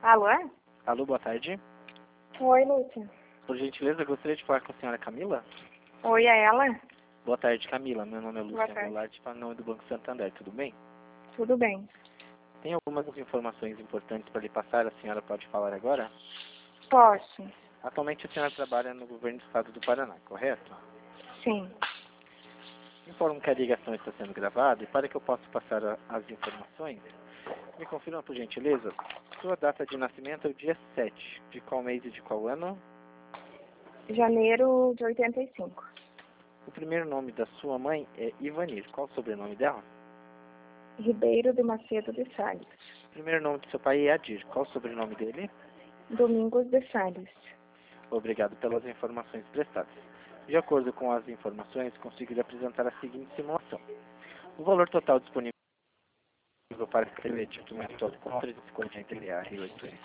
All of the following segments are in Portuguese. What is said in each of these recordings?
Alô? Alô, boa tarde. Oi, Lúcia. Por gentileza, gostaria de falar com a senhora Camila? Oi, é ela? Boa tarde, Camila. Meu nome é Boa Lúcia tarde. Velarde, falo em nome do Banco Santander, tudo bem? Tudo bem. Tem algumas informações importantes para lhe passar, a senhora pode falar agora? Posso? Atualmente a senhora trabalha no governo do estado do Paraná, correto? Sim. Informo que a ligação está sendo gravada e para que eu possa passar as informações, me confirma por gentileza, sua data de nascimento é o dia 7, de qual mês e de qual ano? Janeiro de 85. O primeiro nome da sua mãe é Ivanir, qual o sobrenome dela? Ribeiro de Macedo de Salles. O primeiro nome do seu pai é Adir, qual o sobrenome dele? Domingos de Salles. Obrigado pelas informações prestadas. De acordo com as informações, consigo lhe apresentar a seguinte simulação. O valor total disponível para crédito de uma total de compra de R$50,08.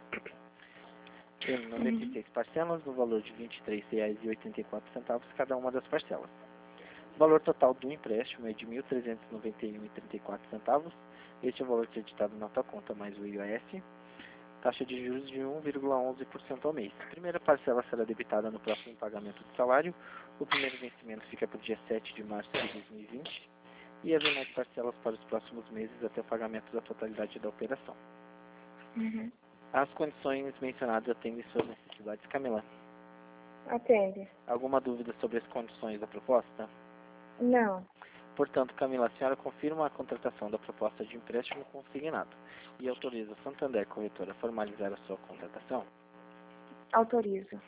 Tem 96 parcelas no valor de R$23,84 cada uma das parcelas. O valor total do empréstimo é de R$1.391,34. Este é o valor acreditado na tua conta mais o IOF. Taxa de juros de 1,11% ao mês. A primeira parcela será debitada no próximo pagamento do salário. O primeiro vencimento fica para o dia 7 de março de 2020. E as demais parcelas para os próximos meses até o pagamento da totalidade da operação. As condições mencionadas atendem suas necessidades, Camila. Atende. Alguma dúvida sobre as condições da proposta? Não. Portanto, Camila, a senhora confirma a contratação da proposta de empréstimo consignado e autoriza a Santander Corretora a formalizar a sua contratação? Autorizo.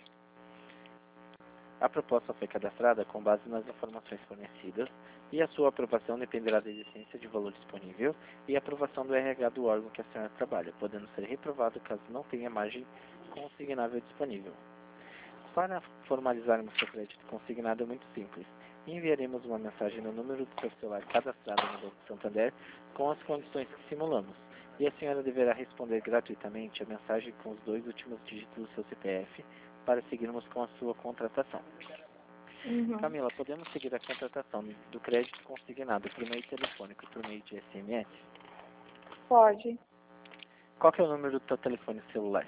A proposta foi cadastrada com base nas informações fornecidas e a sua aprovação dependerá da existência de valor disponível e a aprovação do RH do órgão que a senhora trabalha, podendo ser reprovado caso não tenha margem consignável disponível. Para formalizarmos seu crédito consignado é muito simples. Enviaremos uma mensagem no número do seu celular cadastrado no Banco Santander com as condições que simulamos. E a senhora deverá responder gratuitamente a mensagem com os 2 últimos dígitos do seu CPF para seguirmos com a sua contratação. Camila, podemos seguir a contratação do crédito consignado por meio telefônico e por meio de SMS? Pode. Qual que é o número do seu telefone celular?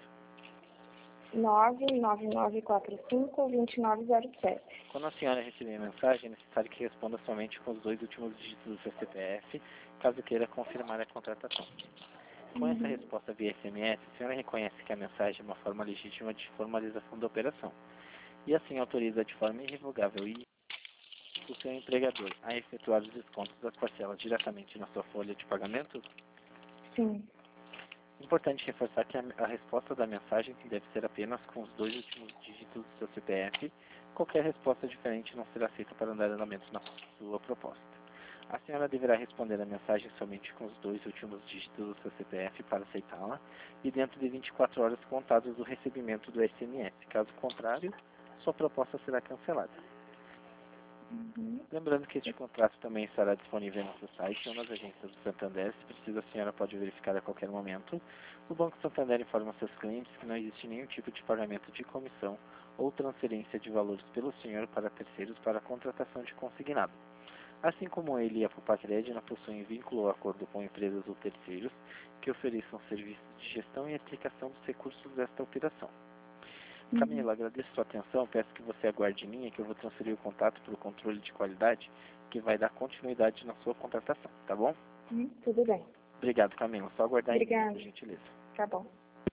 99945-2907. Quando a senhora receber a mensagem, é necessário que responda somente com os 2 últimos dígitos do seu CPF, caso queira confirmar a contratação. Com essa resposta via SMS, a senhora reconhece que a mensagem é uma forma legítima de formalização da operação, e assim autoriza de forma irrevogável o seu empregador a efetuar os descontos das parcelas diretamente na sua folha de pagamento? Sim. Importante reforçar que a resposta da mensagem deve ser apenas com os 2 últimos dígitos do seu CPF. Qualquer resposta diferente não será aceita para dar andamento na sua proposta. A senhora deverá responder a mensagem somente com os 2 últimos dígitos do seu CPF para aceitá-la e dentro de 24 horas contadas do recebimento do SMS. Caso contrário, sua proposta será cancelada. Lembrando que este contrato também estará disponível em nosso site ou nas agências do Santander. Se precisa, a senhora pode verificar a qualquer momento. O Banco Santander informa seus clientes que não existe nenhum tipo de pagamento de comissão ou transferência de valores pelo senhor para terceiros para a contratação de consignado. Assim como ele e a Pupacred não possuem vínculo ou acordo com empresas ou terceiros que ofereçam serviços de gestão e aplicação dos recursos desta operação. Camila, agradeço sua atenção, peço que você aguarde em linha que eu vou transferir o contato para o controle de qualidade que vai dar continuidade na sua contratação, tá bom? Tudo bem. Obrigado, Camila. Só aguardar em linha, Obrigada. por gentileza. Tá bom.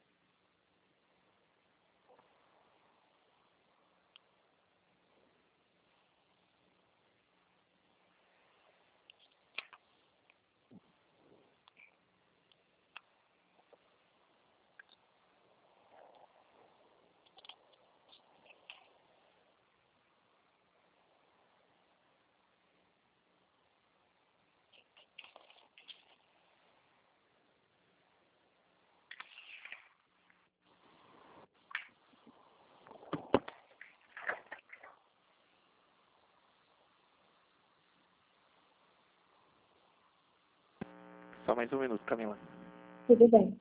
Só mais um minuto, Camila. Tudo bem.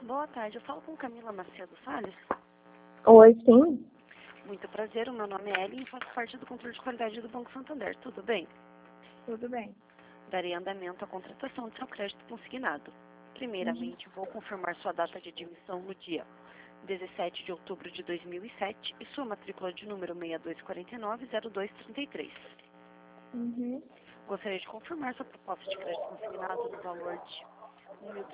Boa tarde, eu falo com Camila Macedo Salles. Oi, sim. Muito prazer, o meu nome é Ellen e faço parte do controle de qualidade do Banco Santander. Tudo bem? Tudo bem. Darei andamento à contratação de seu crédito consignado. Primeiramente, vou confirmar sua data de admissão no dia 17 de outubro de 2007 e sua matrícula de número 6249-0233. Uhum. Gostaria de confirmar sua proposta de crédito consignado no valor de R$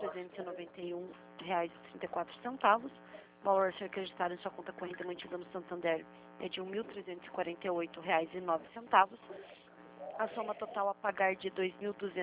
1.391,34. O valor a ser acreditado em sua conta corrente mantida no Santander é de R$ 1.348,09. A soma total a pagar de R$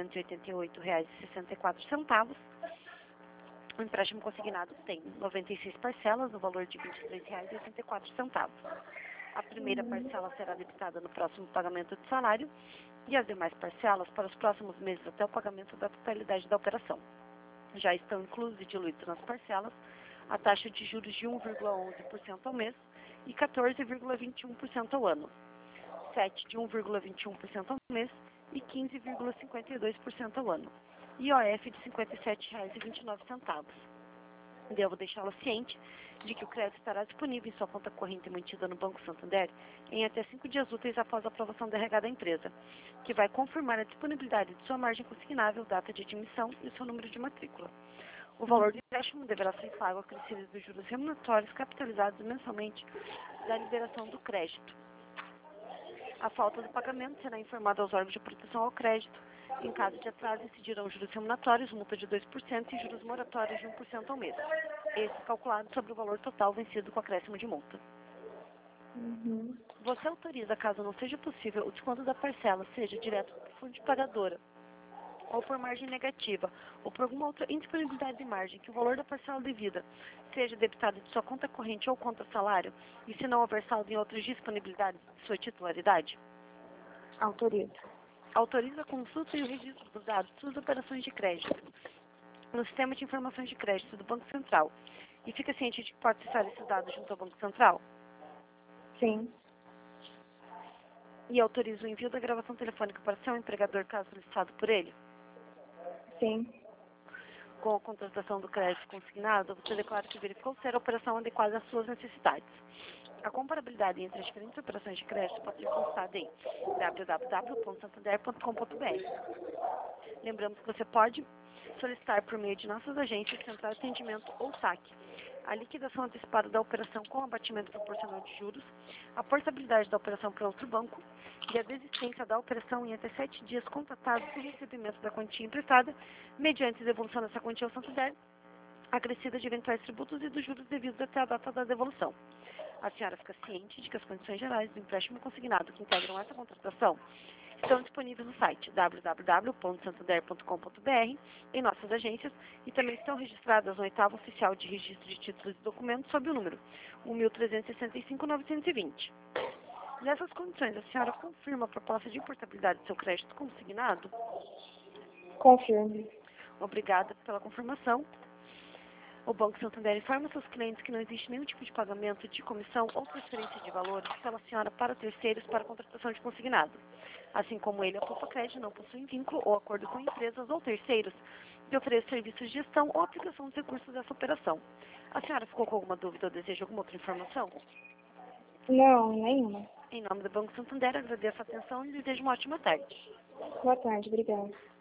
2.288,64. O empréstimo consignado tem 96 parcelas no valor de R$ 23,84. A primeira parcela será debitada no próximo pagamento de salário e as demais parcelas para os próximos meses até o pagamento da totalidade da operação. Já estão inclusos e diluídos nas parcelas a taxa de juros de 1,11% ao mês e 14,21% ao ano, 7 de 1,21% ao mês e 15,52% ao ano, e IOF de R$ 57,29. Devo deixá-la ciente de que o crédito estará disponível em sua conta corrente mantida no Banco Santander em até 5 dias úteis após a aprovação da RH da empresa, que vai confirmar a disponibilidade de sua margem consignável, data de admissão e seu número de matrícula. O valor do empréstimo deverá ser pago acrescidos dos juros remuneratórios capitalizados mensalmente da liberação do crédito. A falta do pagamento será informada aos órgãos de proteção ao crédito. Em caso de atraso, incidirão juros remuneratórios, multa de 2% e juros moratórios de 1% ao mês. Esse calculado sobre o valor total vencido com acréscimo de multa. Uhum. Você autoriza, caso não seja possível, o desconto da parcela, seja direto para o fundo de pagadora, ou por margem negativa, ou por alguma outra indisponibilidade de margem, que o valor da parcela devida seja debitado de sua conta corrente ou conta salário, e se não houver saldo em outras disponibilidades de sua titularidade? Autorizo. Autoriza a consulta e o registro dos dados de suas operações de crédito no Sistema de Informações de Crédito do Banco Central e fica ciente de que pode acessar esses dados junto ao Banco Central? Sim. E autoriza o envio da gravação telefônica para seu empregador caso solicitado por ele? Sim. Com a contratação do crédito consignado, você declara que verificou ser a operação adequada às suas necessidades. A comparabilidade entre as diferentes operações de crédito pode ser consultada em www.santander.com.br. Lembramos que você pode solicitar por meio de nossas agências, central de atendimento ou saque, a liquidação antecipada da operação com abatimento proporcional de juros, a portabilidade da operação para outro banco e a desistência da operação em até 7 dias contatados sem recebimento da quantia emprestada, mediante devolução dessa quantia ao Santander, acrescida de eventuais tributos e dos juros devidos até a data da devolução. A senhora fica ciente de que as condições gerais do empréstimo consignado que integram essa contratação estão disponíveis no site www.santander.com.br, em nossas agências, e também estão registradas no 8º Oficial de Registro de Títulos e Documentos sob o número 1.365.920. Nessas condições, a senhora confirma a proposta de portabilidade do seu crédito consignado? Confirme. Obrigada pela confirmação. O Banco Santander informa seus clientes que não existe nenhum tipo de pagamento de comissão ou transferência de valores pela senhora para terceiros para contratação de consignado. Assim como ele, a Poupa Crédito não possui vínculo ou acordo com empresas ou terceiros que ofereçam serviços de gestão ou aplicação dos recursos dessa operação. A senhora ficou com alguma dúvida ou deseja alguma outra informação? Não, nenhuma. Em nome do Banco Santander, agradeço a atenção e desejo uma ótima tarde. Boa tarde, obrigada.